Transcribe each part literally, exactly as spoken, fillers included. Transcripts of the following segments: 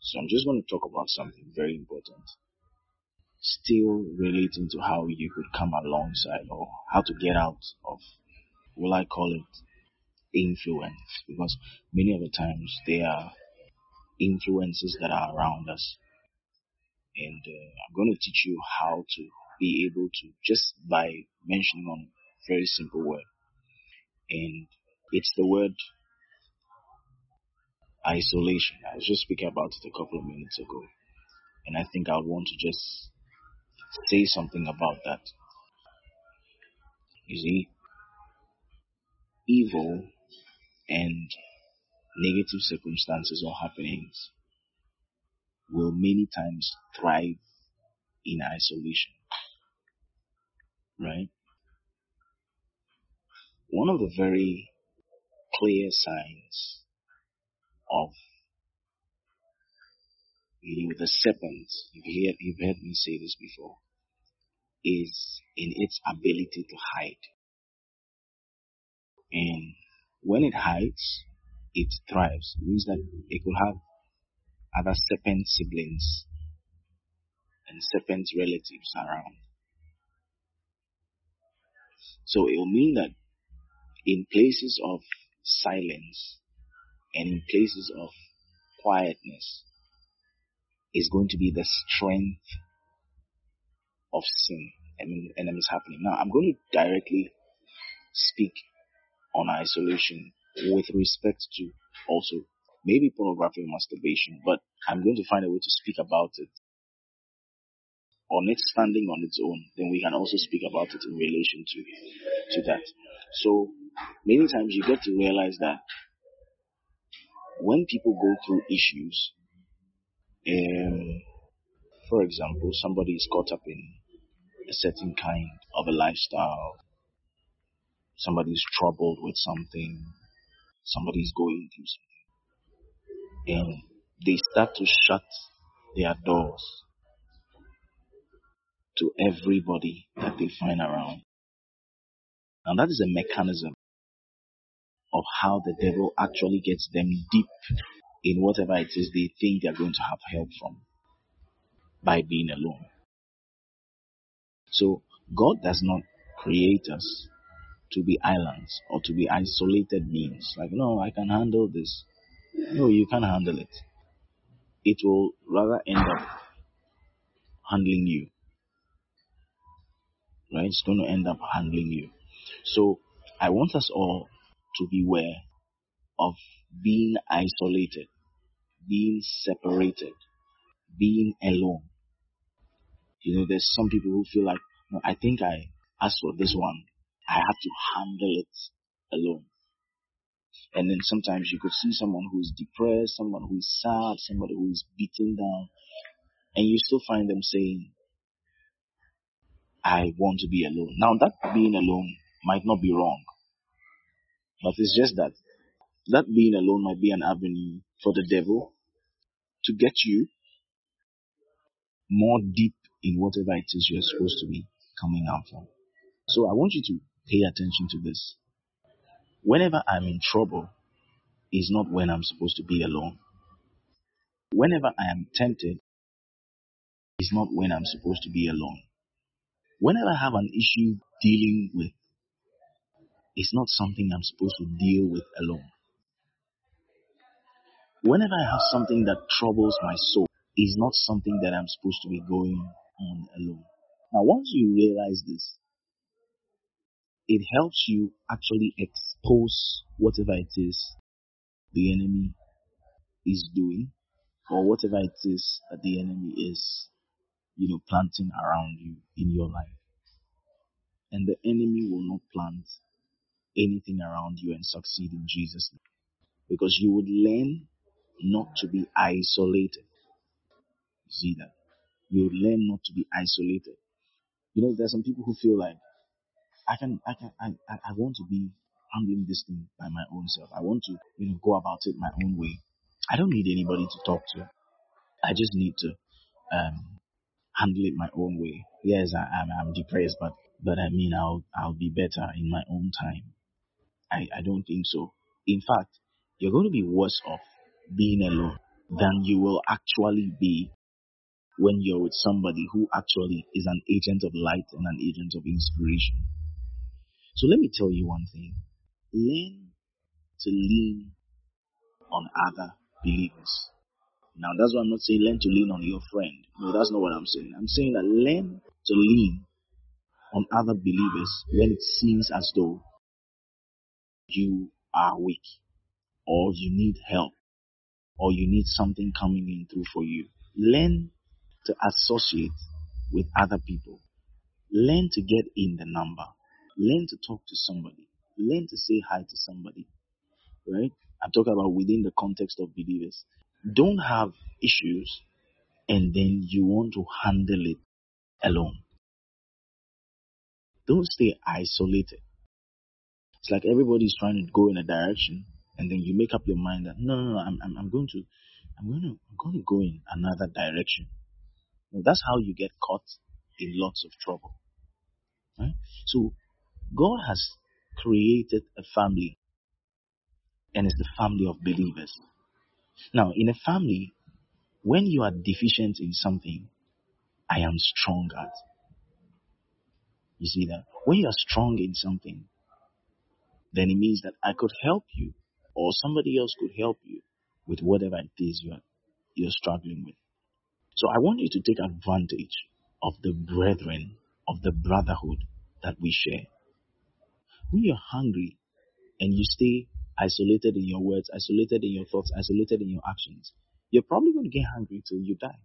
So I'm just going to talk about something very important, still relating to how you could come alongside or how to get out of, will I call it, influence, because many of the times there are influences that are around us, and uh, I'm going to teach you how to be able to, just by mentioning on a very simple word, and it's the word isolation. I was just speaking about it a couple of minutes ago, and I think I would want to just say something about that. You see, evil and negative circumstances or happenings will many times thrive in isolation, right? One of the very clear signs of, you know, the serpent, you've heard, you've heard me say this before, is in its ability to hide. And when it hides, it thrives. It means that it could have other serpent siblings and serpent relatives around. So it will mean that in places of silence and in places of quietness is going to be the strength of sin and, and it's happening. Now I'm going to directly speak on isolation with respect to also maybe pornography and masturbation, but I'm going to find a way to speak about it on it standing on its own. Then we can also speak about it in relation to to that. So many times you get to realize that when people go through issues, um, for example, somebody is caught up in a certain kind of a lifestyle, somebody is troubled with something, somebody is going through something, and they start to shut their doors to everybody that they find around. And that is a mechanism of how the devil actually gets them deep in whatever it is they think they're going to have help from by being alone. So God does not create us to be islands or to be isolated beings. Like, no, I can handle this. No, you can't handle it. It will rather end up handling you. Right? It's going to end up handling you. So I want us all to beware of being isolated, being separated, being alone. You know, there's some people who feel like, no, I think I, as for this one, I have to handle it alone. And then sometimes you could see someone who's depressed, someone who's sad, somebody who's beaten down, and you still find them saying, I want to be alone. Now that being alone might not be wrong, but it's just that that being alone might be an avenue for the devil to get you more deep in whatever it is you're supposed to be coming out from. So I want you to pay attention to this. Whenever I'm in trouble is not when I'm supposed to be alone. Whenever I am tempted is not when I'm supposed to be alone. Whenever I have an issue dealing with, it's not something I'm supposed to deal with alone. Whenever I have something that troubles my soul, is not something that I'm supposed to be going on alone. Now, once you realize this, it helps you actually expose whatever it is the enemy is doing, or whatever it is that the enemy is, you know, planting around you in your life. And the enemy will not plant anything around you and succeed in Jesus' name. Because you would learn not to be isolated. You see that? You would learn not to be isolated. You know, there's some people who feel like, I can, I can, I, I, I want to be handling this thing by my own self. I want to, you know, go about it my own way. I don't need anybody to talk to. I just need to um, handle it my own way. Yes, I, I'm, I'm depressed, but, but I mean, I'll, I'll be better in my own time. I, I don't think so. In fact, you're going to be worse off being alone. than you will actually be when you're with somebody who actually is an agent of light and an agent of inspiration. So let me tell you one thing. Learn to lean on other believers. Now, that's why I'm not saying learn to lean on your friend. No, that's not what I'm saying. I'm saying that learn to lean on other believers when it seems as though you are weak, or you need help, or you need something coming in through for you. Learn to associate with other people. Learn to get in the number. Learn to talk to somebody. Learn to say hi to somebody. Right? I'm talking about within the context of believers. Don't have issues and then you want to handle it alone. Don't stay isolated. It's like everybody's trying to go in a direction, and then you make up your mind that no, no, no, I'm, I'm, I'm going to, I'm going to, I'm going to go in another direction. Well, that's how you get caught in lots of trouble. Right? So God has created a family, and it's the family of believers. Now, in a family, when you are deficient in something, I am strong at. You see that? When you are strong in something, then it means that I could help you, or somebody else could help you with whatever it is you're, you're struggling with. So I want you to take advantage of the brethren, of the brotherhood that we share. When you're hungry and you stay isolated in your words, isolated in your thoughts, isolated in your actions, you're probably going to get hungry till you die.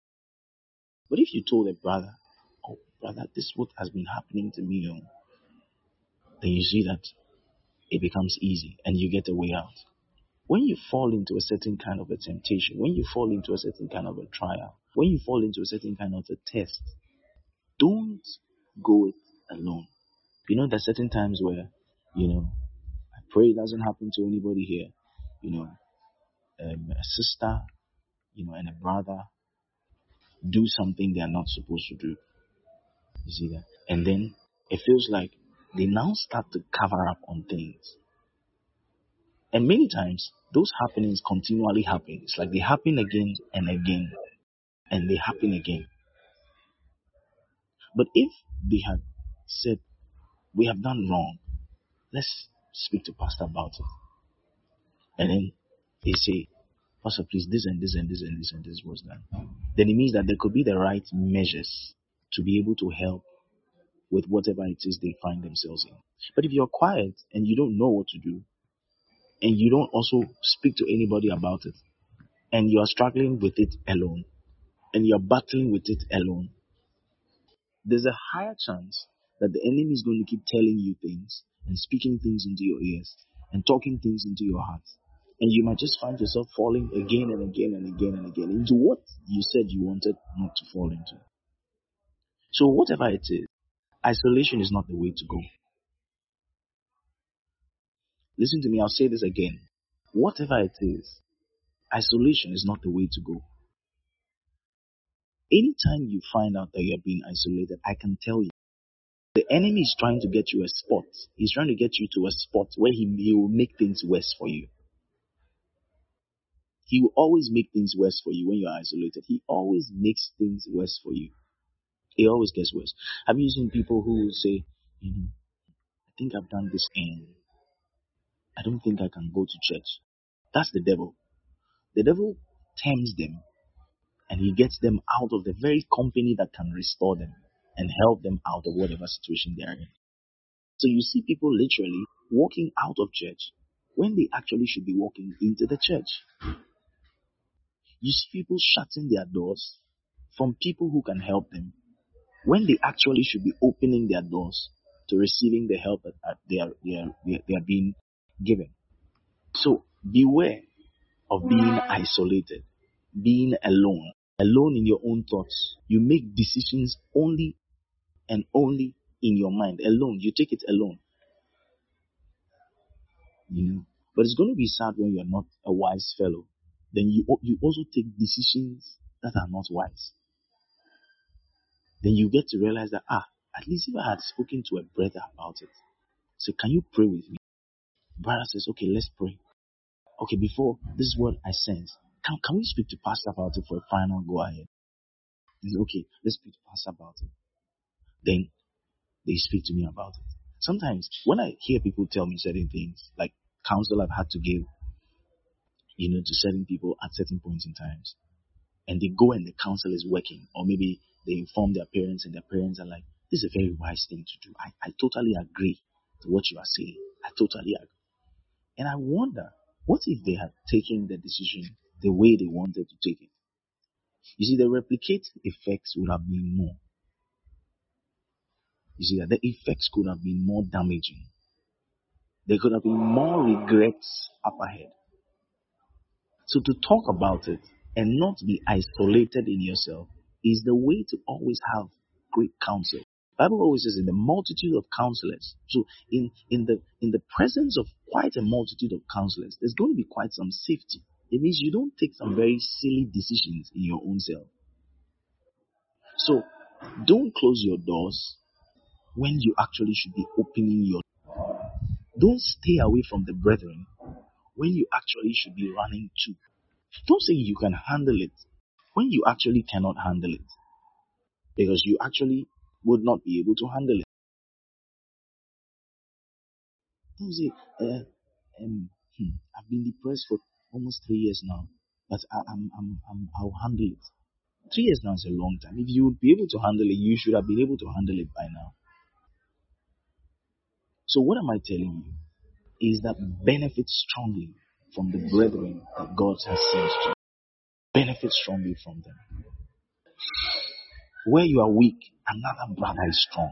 But if you told a brother, oh, brother, this is what has been happening to me, oh, then you see that it becomes easy and you get a way out. When you fall into a certain kind of a temptation, when you fall into a certain kind of a trial, when you fall into a certain kind of a test, don't go it alone. You know, there's certain times where, you know, I pray it doesn't happen to anybody here. You know, um, a sister, you know, and a brother do something they are not supposed to do. You see that? And then it feels like they now start to cover up on things. And many times, those happenings continually happen. It's like they happen again and again, and they happen again. But if they had said, we have done wrong, let's speak to Pastor about it. And then they say, Pastor, please, this and this and this and this and this was done. Then it means that there could be the right measures to be able to help with whatever it is they find themselves in. But if you're quiet and you don't know what to do, and you don't also speak to anybody about it, and you are struggling with it alone, and you're battling with it alone, there's a higher chance that the enemy is going to keep telling you things and speaking things into your ears and talking things into your heart. And you might just find yourself falling again and again and again and again into what you said you wanted not to fall into. So whatever it is, isolation is not the way to go. Listen to me, I'll say this again. Whatever it is, isolation is not the way to go. Anytime you find out that you're being isolated, I can tell you, the enemy is trying to get you a spot. He's trying to get you to a spot where he, he will make things worse for you. He will always make things worse for you when you're isolated. He always makes things worse for you. It always gets worse. Have you seen people who will say, you know, I think I've done this and I don't think I can go to church. That's the devil. The devil tempts them and he gets them out of the very company that can restore them and help them out of whatever situation they are in. So you see people literally walking out of church when they actually should be walking into the church. You see people shutting their doors from people who can help them when they actually should be opening their doors to receiving the help that they are, they are, they are being given. So beware of being isolated, being alone, alone in your own thoughts. You make decisions only and only in your mind, alone. You take it alone. You know, but it's going to be sad when you're not a wise fellow. Then you you also take decisions that are not wise. Then you get to realize that, ah, at least if I had spoken to a brother about it. So can you pray with me? Brother says, okay, let's pray. Okay, before, this is what I sense. Can, can we speak to Pastor about it for a final go ahead? He said, okay, let's speak to Pastor about it. Then they speak to me about it. Sometimes when I hear people tell me certain things, like counsel I've had to give, you know, to certain people at certain points in times, and they go and the counsel is working, or maybe they inform their parents and their parents are like, this is a very wise thing to do. I, I totally agree to what you are saying. I totally agree. And I wonder, what if they had taken the decision the way they wanted to take it? You see, the replicate effects would have been more. You see, that the effects could have been more damaging. There could have been more regrets up ahead. So to talk about it and not be isolated in yourself is the way to always have great counsel. The Bible always says in the multitude of counselors. So in, in the in the presence of quite a multitude of counselors, there's going to be quite some safety. It means you don't take some very silly decisions in your own self. So don't close your doors when you actually should be opening your. Don't stay away from the brethren when you actually should be running to. Don't say you can handle it when you actually cannot handle it, because you actually would not be able to handle it. Don't say, uh, um, hmm, I've been depressed for almost three years now, but I, I'm, I'm, I'm, I'll handle it. Three years now is a long time. If you would be able to handle it, you should have been able to handle it by now. So what am I telling you? Is that benefit strongly from the brethren that God has sent to you. Benefit strongly from them. Where you are weak, another brother is strong.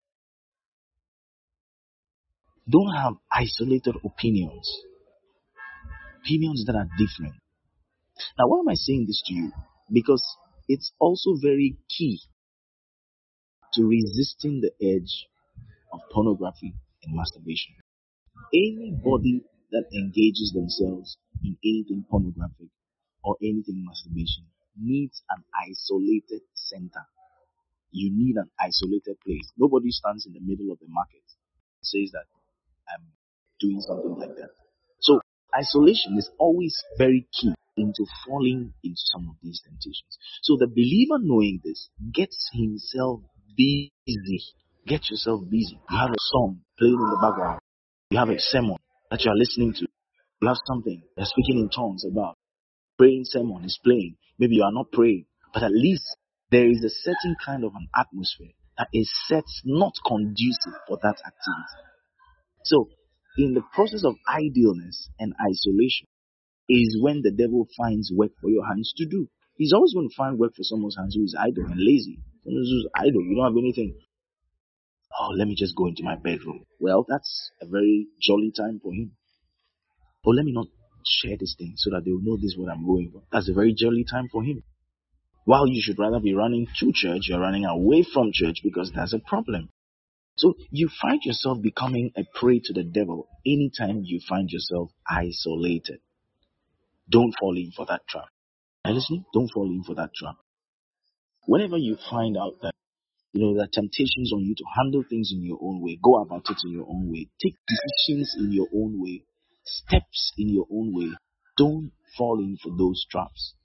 Don't have isolated opinions. Opinions that are different. Now, why am I saying this to you? Because it's also very key to resisting the edge of pornography and masturbation. Anybody that engages themselves in anything pornographic or anything masturbation needs an isolated center. You need an isolated place. Nobody stands in the middle of the market and says that I'm doing something like that. So isolation is always very key into falling into some of these temptations. So the believer, knowing this, gets himself busy. Get yourself busy. You have a song playing in the background. You have a sermon that you are listening to. You have something you're speaking in tongues about. Praying sermon is playing. Maybe you are not praying, but at least there is a certain kind of an atmosphere that is set not conducive for that activity. So, in the process of idleness and isolation is when the devil finds work for your hands to do. He's always going to find work for someone's hands who is idle and lazy. Someone who's idle, you don't have anything. Oh, let me just go into my bedroom. Well, that's a very jolly time for him. Oh, let me not share this thing so that they will know this is what I'm going for. That's a very jolly time for him. While you should rather be running to church, you're running away from church because that's a problem. So you find yourself becoming a prey to the devil anytime you find yourself isolated. Don't fall in for that trap. Are you listening? Don't fall in for that trap. Whenever you find out that you know there are temptations on you to handle things in your own way, go about it in your own way, take decisions in your own way, steps in your own way. Don't fall in for those traps.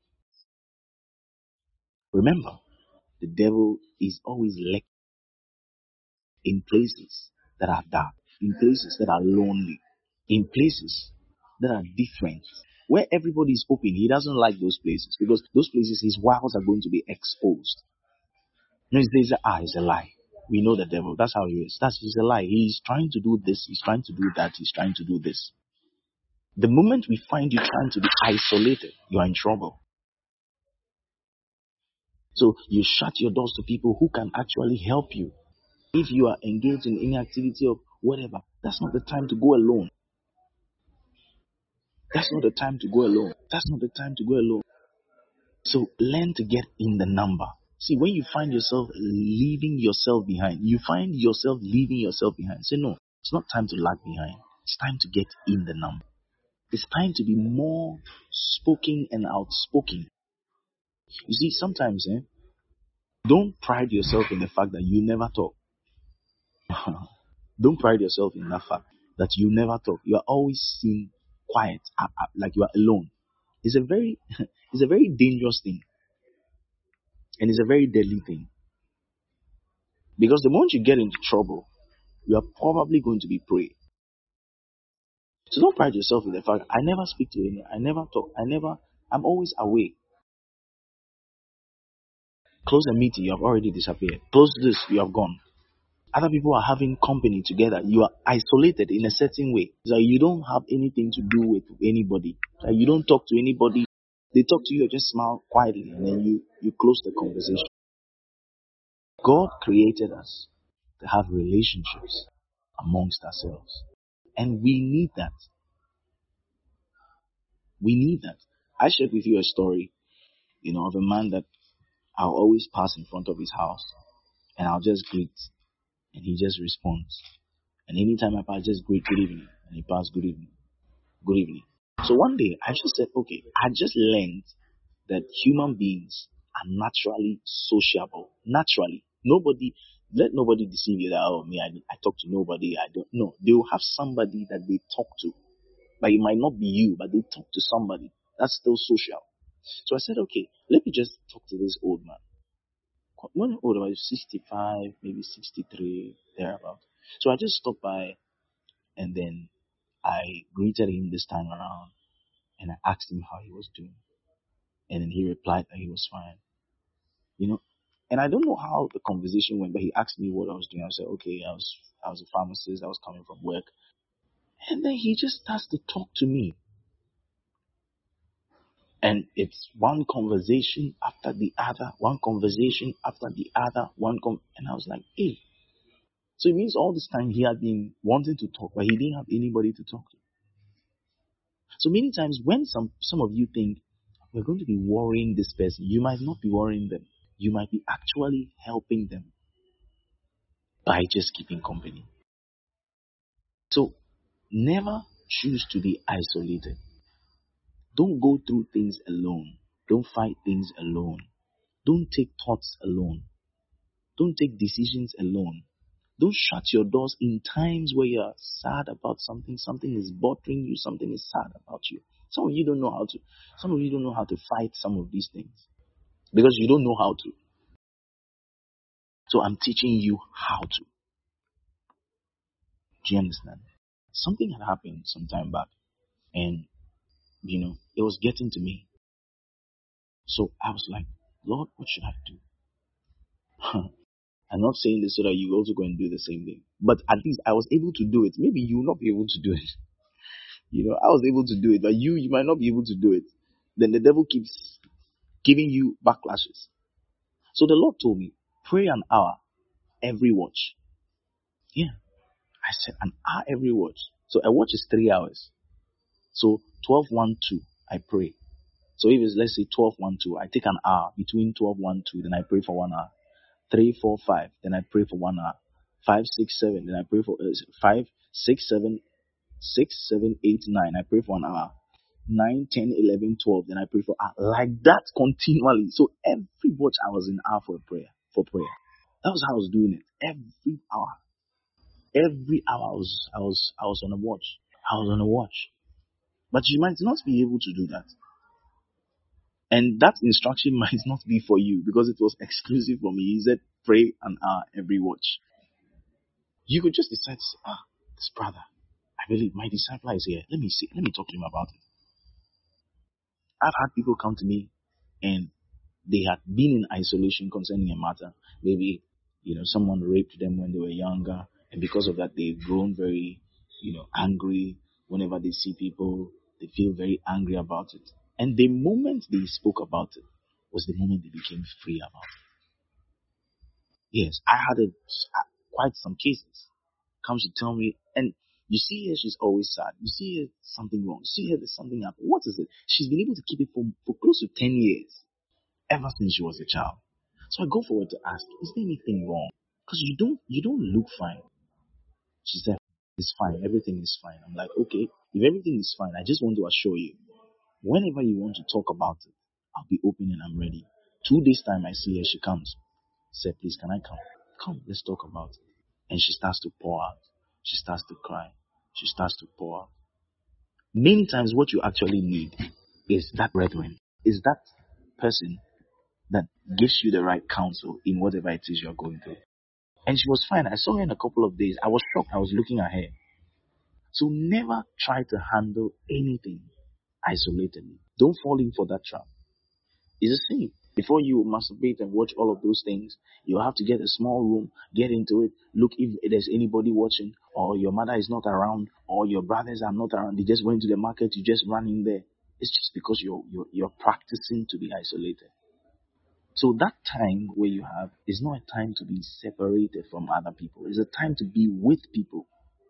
Remember, the devil is always lurking in places that are dark, in places that are lonely, in places that are different. Where everybody is open, he doesn't like those places because those places his wiles are going to be exposed. No, it's, ah, it's a lie. We know the devil. That's how he is. That's he's a lie. He's trying to do this. He's trying to do that. He's trying to do this. The moment we find you trying to be isolated, you are in trouble. So you shut your doors to people who can actually help you. If you are engaged in any activity of whatever, that's not the time to go alone. That's not the time to go alone. That's not the time to go alone. So learn to get in the number. See, when you find yourself leaving yourself behind, you find yourself leaving yourself behind. Say, no, it's not time to lag behind. It's time to get in the number. It's time to be more spoken and outspoken. You see, sometimes, eh, don't pride yourself in the fact that you never talk. Don't pride yourself in that fact that you never talk. You are always seen quiet, like you are alone. It's a very it's a very dangerous thing, and it's a very deadly thing. Because the moment you get into trouble, you are probably going to be prey. So don't pride yourself with the fact I never speak to any, I never talk, I never, I'm always away. Close a meeting, you have already disappeared. Close this, you have gone. Other people are having company together. You are isolated in a certain way. So you don't have anything to do with anybody. So you don't talk to anybody. They talk to you, you just smile quietly, and then you, you close the conversation. God created us to have relationships amongst ourselves. And we need that. We need that. I shared with you a story, you know, of a man that I'll always pass in front of his house and I'll just greet and he just responds. And anytime I pass, just greet good evening and he passes good evening, good evening. So one day I just said, okay, I just learned that human beings are naturally sociable. Naturally. Nobody, let nobody deceive you that, oh, me, I, I talk to nobody. I don't know. They will have somebody that they talk to. But it might not be you, but they talk to somebody. That's still social. So I said, okay, let me just talk to this old man. When old, I was sixty-five, maybe sixty-three, thereabout. So I just stopped by and then I greeted him this time around and I asked him how he was doing. And then he replied that he was fine. You know, and I don't know how the conversation went, but he asked me what I was doing. I said, okay, I was I was a pharmacist, I was coming from work. And then he just starts to talk to me. And it's one conversation after the other, one conversation after the other, one com- and I was like, hey. So it means all this time he had been wanting to talk, but he didn't have anybody to talk to. So many times when some, some of you think we're going to be worrying this person, you might not be worrying them. You might be actually helping them by just keeping company. So never choose to be isolated. Don't go through things alone. Don't fight things alone. Don't take thoughts alone. Don't take decisions alone. Don't shut your doors in times where you're sad about something, something is bothering you, something is sad about you. Some of you don't know how to, some of you don't know how to fight some of these things because you don't know how to. So I'm teaching you how to. Do you understand? Something had happened some time back and, you know, it was getting to me. So I was like, Lord, what should I do? I'm not saying this so that you also go and do the same thing. But at least I was able to do it. Maybe you will not be able to do it. You know, I was able to do it, but you, you might not be able to do it. Then the devil keeps giving you backlashes. So the Lord told me, pray an hour every watch. Yeah. I said an hour every watch. So a watch is three hours. So twelve, one, two, I pray. So if it's, let's say twelve, one, two, I take an hour between twelve, one, two, then I pray for one hour. three, four, five, then I pray for one hour. five, six, seven, then I pray for uh, five, six, seven, six, seven, eight, nine, I pray for an hour. nine, ten, eleven, twelve, then I pray for hour. Like that continually. So every watch I was in hour for prayer. For prayer. That was how I was doing it. Every hour. Every hour I was I was I was on a watch. I was on a watch. But you might not be able to do that. And that instruction might not be for you because it was exclusive for me. He said, pray an hour every watch. You could just decide to say, ah, this brother, I believe my disciple is here. Let me see, let me talk to him about it. I've had people come to me and they had been in isolation concerning a matter. Maybe, you know, someone raped them when they were younger, and because of that, they've grown very, you know, angry. Whenever they see people, they feel very angry about it. And the moment they spoke about it was the moment they became free about it. Yes, I had a, quite some cases. Comes to tell me, and you see her, she's always sad. You see her, something wrong. You see her, there's something happened. What is it? She's been able to keep it for, for close to ten years, ever since she was a child. So I go forward to ask, is there anything wrong? Because you don't, you don't look fine. She said, it's fine. Everything is fine. I'm like, okay, if everything is fine, I just want to assure you, whenever you want to talk about it, I'll be open and I'm ready. Two days time, I see her, she comes. Say, please, can I come? Come, let's talk about it. And she starts to pour out. She starts to cry. She starts to pour out. Many times what you actually need is that brethren, is that person that gives you the right counsel in whatever it is you're going through. And she was fine. I saw her in a couple of days. I was shocked. I was looking at her. So never try to handle anything isolatedly. Don't fall in for that trap. It's the same. Before you masturbate and watch all of those things, you have to get a small room, get into it, look if there's anybody watching, or your mother is not around, or your brothers are not around. They just went to the market, you just run in there. It's just because you're you're, you're practicing to be isolated. So that time where you have is not a time to be separated from other people. It's a time to be with people.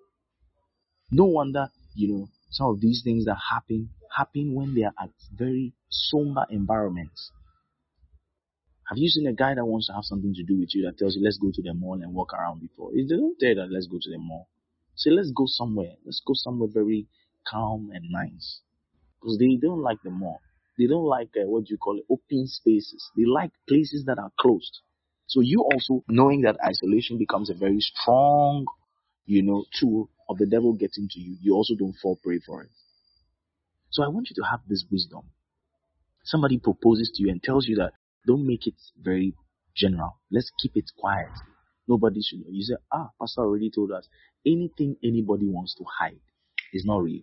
No wonder, you know, some of these things that happen, happen when they are at very somber environments. Have you seen a guy that wants to have something to do with you that tells you, let's go to the mall and walk around before? They don't tell you that, let's go to the mall. Say, let's go somewhere. Let's go somewhere very calm and nice. Because they don't like the mall. They don't like, uh, what do you call it, open spaces. They like places that are closed. So you also, knowing that isolation becomes a very strong, you know, tool of the devil getting to you, you also don't fall prey for it. So I want you to have this wisdom. Somebody proposes to you and tells you that don't make it very general. Let's keep it quiet. Nobody should know. You say, ah, Pastor already told us anything anybody wants to hide is not real.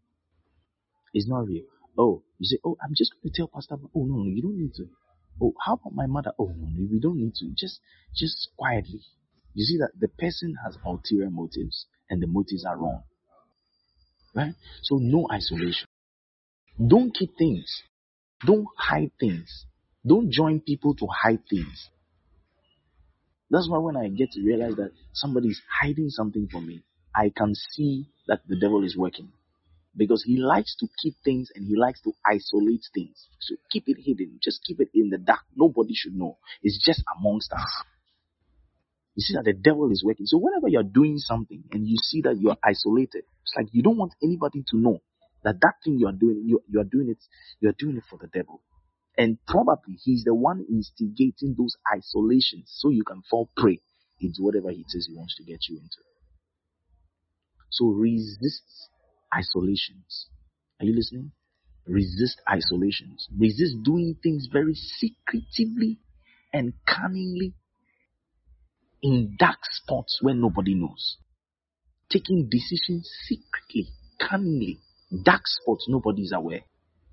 It's not real. Oh, you say, oh, I'm just going to tell Pastor. Oh, no, no, you don't need to. Oh, how about my mother? Oh, no, no, we don't need to. Just, just quietly. You see that the person has ulterior motives and the motives are wrong. Right? So no isolation. Don't keep things. Don't hide things. Don't join people to hide things. That's why when I get to realize that somebody is hiding something from me, I can see that the devil is working. Because he likes to keep things and he likes to isolate things. So keep it hidden. Just keep it in the dark. Nobody should know. It's just amongst us. You see that the devil is working. So whenever you're doing something and you see that you're isolated, it's like you don't want anybody to know that that thing you're doing, you, you're doing it, you're doing it for the devil. And probably he's the one instigating those isolations so you can fall prey into whatever it is he wants to get you into. So resist isolations. Are you listening? Resist isolations. Resist doing things very secretively and cunningly in dark spots where nobody knows. Taking decisions secretly, cunningly, dark spots nobody is aware.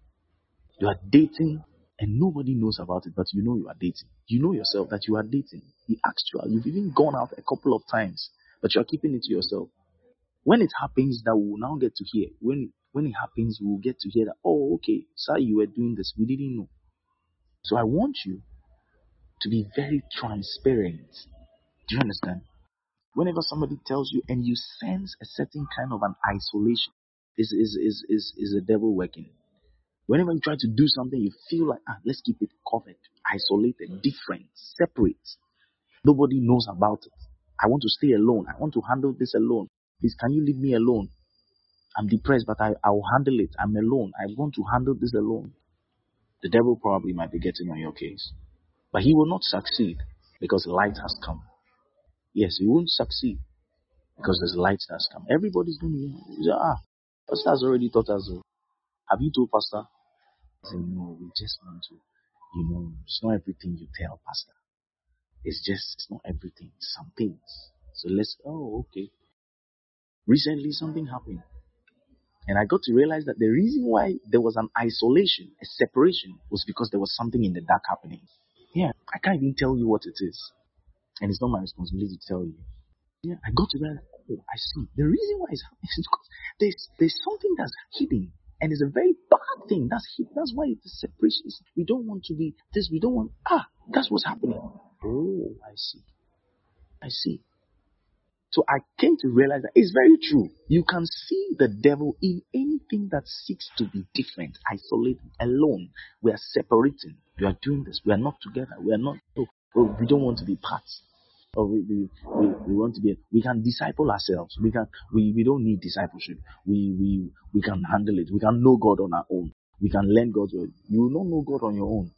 You are dating and nobody knows about it, but you know you are dating. You know yourself that you are dating. He asked you out. You've even gone out a couple of times, but you are keeping it to yourself. When it happens, that we will now get to hear. When when it happens, we will get to hear that, oh, okay, sir, you were doing this. We didn't know. So I want you to be very transparent. Do you understand? Whenever somebody tells you and you sense a certain kind of an isolation, is is is is is the devil working? Whenever you try to do something, you feel like, ah, let's keep it covered, isolated, different, separate. Nobody knows about it. I want to stay alone. I want to handle this alone. Please, can you leave me alone? I'm depressed, but I, I will handle it. I'm alone. I want to handle this alone. The devil probably might be getting on your case. But he will not succeed because light has come. Yes, he won't succeed because there's light that's come. Everybody's going to say, ah, Pastor has already taught us. Have you told Pastor? I say, no, we just want to, you know, it's not everything you tell, Pastor. It's just, it's not everything. Some things. So let's, oh, okay. Recently, something happened. And I got to realize that the reason why there was an isolation, a separation, was because there was something in the dark happening. Yeah, I can't even tell you what it is. And it's not my responsibility to tell you. Yeah, I got to realize, oh, I see. The reason why it's happening is because there's, there's something that's hidden. And it's a very bad thing. That's hidden. That's why the separation is, we don't want to be this, we don't want, ah, that's what's happening. Oh, I see. I see. So I came to realize that it's very true. You can see the devil in anything that seeks to be different, isolated, alone. We are separating. We are doing this. We are not together. We are not, oh, oh we don't want to be parts. Or we, we, we, we want to be, we can disciple ourselves. We can, we, we don't need discipleship. We, we, we can handle it. We can know God on our own. We can learn God's word. You will not know God on your own.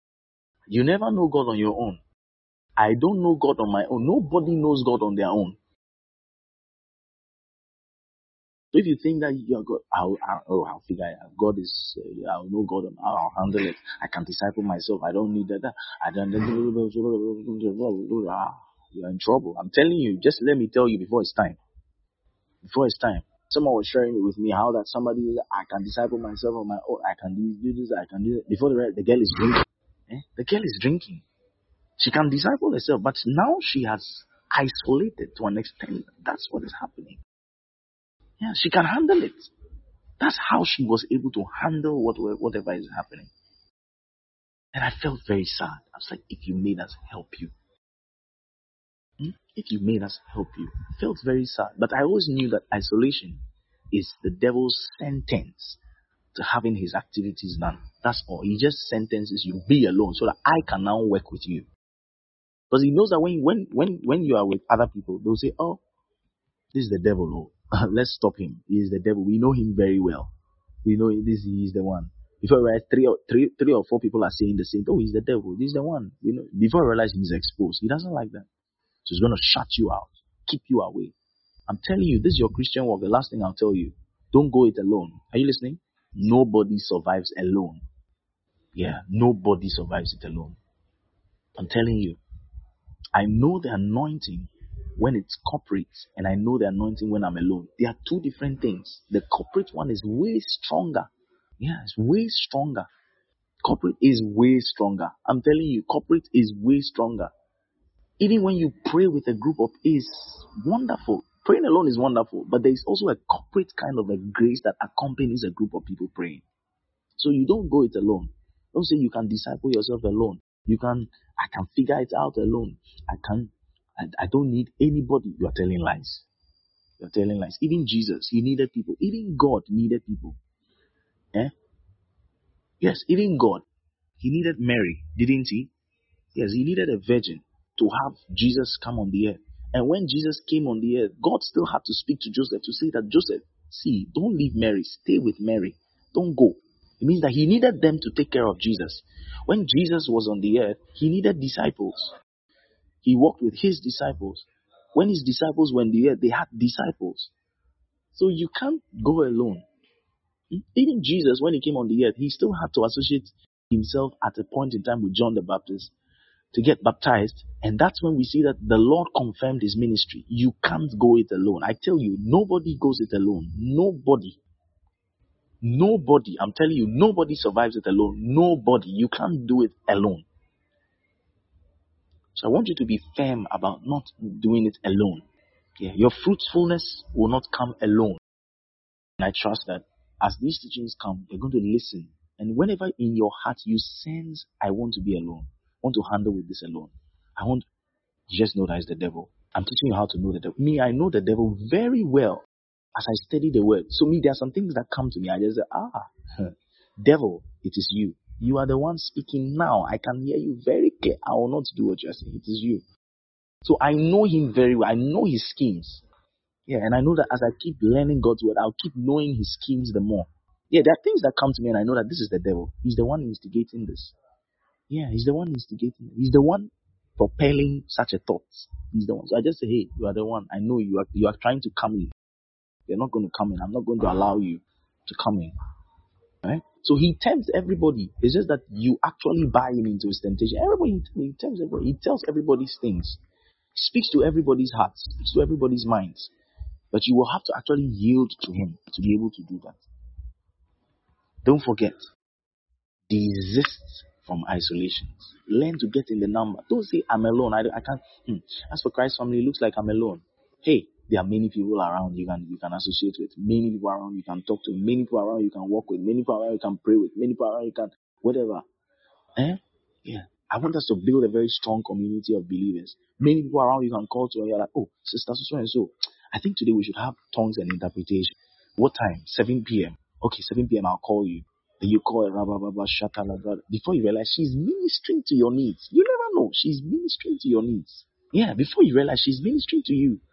You never know God on your own. I don't know God on my own. Nobody knows God on their own. So if you think that you're God, I'll, I'll, oh, I'll figure it out. God is, uh, I'll know God, I'll, I'll handle it. I can disciple myself. I don't need that. that. I don't. You're in trouble. I'm telling you. Just let me tell you before it's time. Before it's time. Someone was sharing it with me how that somebody, I can disciple myself on my own. I can do, do this. I can do it. Before the the girl is drinking. Eh? The girl is drinking. She can disciple herself, but now she has isolated to an extent. That's what is happening. Yeah, she can handle it. That's how she was able to handle what, whatever is happening. And I felt very sad. I was like, if you made us help you. Hmm? If you made us help you. I felt very sad. But I always knew that isolation is the devil's sentence to having his activities done. That's all. He just sentences you, be alone, so that I can now work with you. Because he knows that when, when, when, when you are with other people, they'll say, oh, this is the devil. Oh, let's stop him. He is the devil. We know him very well. We know this he is the one. Before we realize three or three, three or four people are saying the same. Oh, he's the devil. This is the one. We know. Before we realize he's exposed, he doesn't like that. So he's going to shut you out, keep you away. I'm telling you, this is your Christian walk. The last thing I'll tell you, don't go it alone. Are you listening? Nobody survives alone. Yeah, nobody survives it alone. I'm telling you, I know the anointing when it's corporate, and I know the anointing when I'm alone. They are two different things. The corporate one is way stronger. Yeah, it's way stronger. Corporate is way stronger. I'm telling you, corporate is way stronger. Even when you pray with a group of is wonderful. Praying alone is wonderful, but there is also a corporate kind of a grace that accompanies a group of people praying. So you don't go it alone. Don't say you can disciple yourself alone. You can, I can figure it out alone. I can, I, I don't need anybody. You are telling lies. You are telling lies. Even Jesus, he needed people. Even God needed people. Eh? Yes, even God. He needed Mary, didn't he? Yes, he needed a virgin to have Jesus come on the earth. And when Jesus came on the earth, God still had to speak to Joseph to say that, Joseph, see, don't leave Mary. Stay with Mary. Don't go. It means that he needed them to take care of Jesus. When Jesus was on the earth, he needed disciples. He walked with his disciples. When his disciples were on the earth, they had disciples. So you can't go alone. Even Jesus, when he came on the earth, he still had to associate himself at a point in time with John the Baptist to get baptized. And that's when we see that the Lord confirmed his ministry. You can't go it alone. I tell you, nobody goes it alone. Nobody. Nobody. I'm telling you, nobody survives it alone. Nobody. You can't do it alone. So I want you to be firm about not doing it alone. Yeah, your fruitfulness will not come alone. And I trust that as these teachings come, you're going to listen. And whenever in your heart you sense, I want to be alone, I want to handle with this alone, I want, you just know that it's the devil. I'm teaching you how to know the devil. Me, I know the devil very well as I study the word. So me, there are some things that come to me. I just say, ah, devil, it is you. You are the one speaking now. I can hear you very clear. I will not do what you're saying. It is you. So I know him very well. I know his schemes. Yeah, and I know that as I keep learning God's word, I'll keep knowing his schemes the more. Yeah, there are things that come to me and I know that this is the devil. He's the one instigating this. Yeah, he's the one instigating it. He's the one propelling such a thought. He's the one. So I just say, hey, you are the one. I know you are you are trying to come in. You're not going to come in. I'm not going to allow you to come in. Right? So he tempts everybody. It's just that you actually buy him into his temptation. Everybody, he tempts everybody. He tells everybody's things. He speaks to everybody's hearts. Speaks to everybody's minds. But you will have to actually yield to him to be able to do that. Don't forget, desist from isolation. Learn to get in the number. Don't say, I'm alone. I, I can't. Hmm. As for Christ's family, it looks like I'm alone. Hey, there are many people around you can you can associate with. Many people around you can talk to. Many people around you can walk with. Many people around you can pray with. Many people around you can whatever. Eh? Yeah. I want us to build a very strong community of believers. Many people around you can call to and you're like, oh, sister so and so. I think today we should have tongues and interpretation. What time? seven p.m. Okay, seven p.m. I'll call you. Then you call her, blah, blah, blah, blah, shatala, blah. Before you realize she's ministering to your needs. You never know. She's ministering to your needs. Yeah, before you realize she's ministering to you.